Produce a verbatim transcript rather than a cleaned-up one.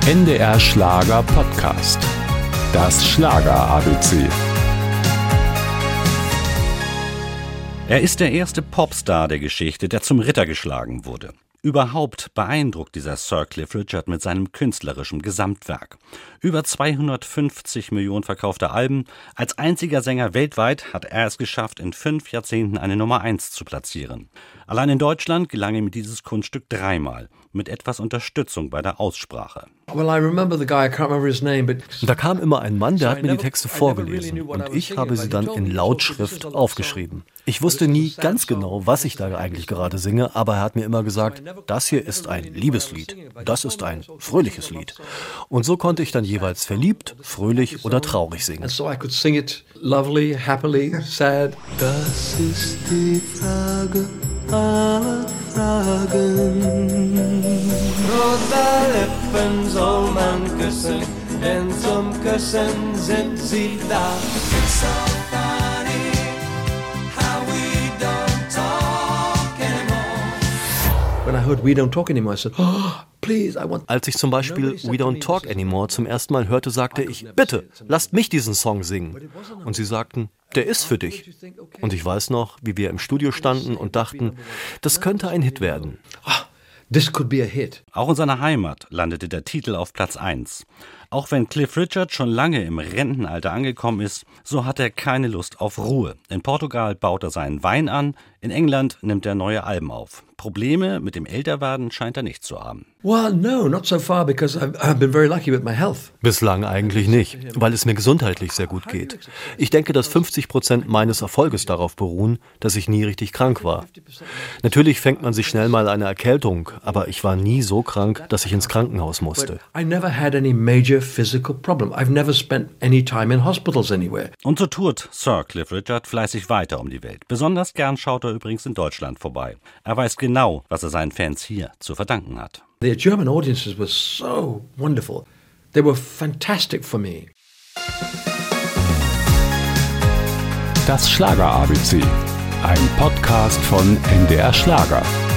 N D R Schlager Podcast. Das Schlager-A B C. Er ist der erste Popstar der Geschichte, der zum Ritter geschlagen wurde. Überhaupt beeindruckt dieser Sir Cliff Richard mit seinem künstlerischen Gesamtwerk. Über zweihundertfünfzig Millionen verkaufte Alben. Als einziger Sänger weltweit hat er es geschafft, in fünf Jahrzehnten eine Nummer eins zu platzieren. Allein in Deutschland gelang ihm dieses Kunststück dreimal, mit etwas Unterstützung bei der Aussprache. Da kam immer ein Mann, der hat mir die Texte vorgelesen und ich habe sie dann in Lautschrift aufgeschrieben. Ich wusste nie ganz genau, was ich da eigentlich gerade singe, aber er hat mir immer gesagt, das hier ist ein Liebeslied, das ist ein fröhliches Lied. Und so konnte ich dann jeweils verliebt, fröhlich oder traurig singen. Das ist die Frage aller Fragen. Rosa Lippen soll man küssen, denn zum Küssen sind sie da. It's so funny how we don't talk anymore. When I heard We Don't Talk Anymore, I said, oh, please, I want... Als ich zum Beispiel We Don't Talk Anymore zum ersten Mal hörte, sagte ich, bitte, lasst mich diesen Song singen. Und sie sagten, der ist für dich. Und ich weiß noch, wie wir im Studio standen und dachten, das könnte ein Hit werden. This could be a hit. Auch in seiner Heimat landete der Titel auf Platz eins. Auch wenn Cliff Richard schon lange im Rentenalter angekommen ist, so hat er keine Lust auf Ruhe. In Portugal baut er seinen Wein an, in England nimmt er neue Alben auf. Probleme mit dem Älterwerden scheint er nicht zu haben. Well, no, not so far, because I've, I've been very lucky with my health. Bislang eigentlich nicht, weil es mir gesundheitlich sehr gut geht. Ich denke, dass fünfzig Prozent meines Erfolges darauf beruhen, dass ich nie richtig krank war. Natürlich fängt man sich schnell mal eine Erkältung, aber ich war nie so krank, dass ich ins Krankenhaus musste. I never had any major physical problem. I've never spent any time in hospitals anywhere. Und so tourt Sir Cliff Richard fleißig weiter um die Welt. Besonders gern schaut er übrigens in Deutschland vorbei. Er weiß genau, was er seinen Fans hier zu verdanken hat. The German audiences were so wonderful. They were fantastic for me. Das Schlager-A B C. Ein Podcast von N D R Schlager.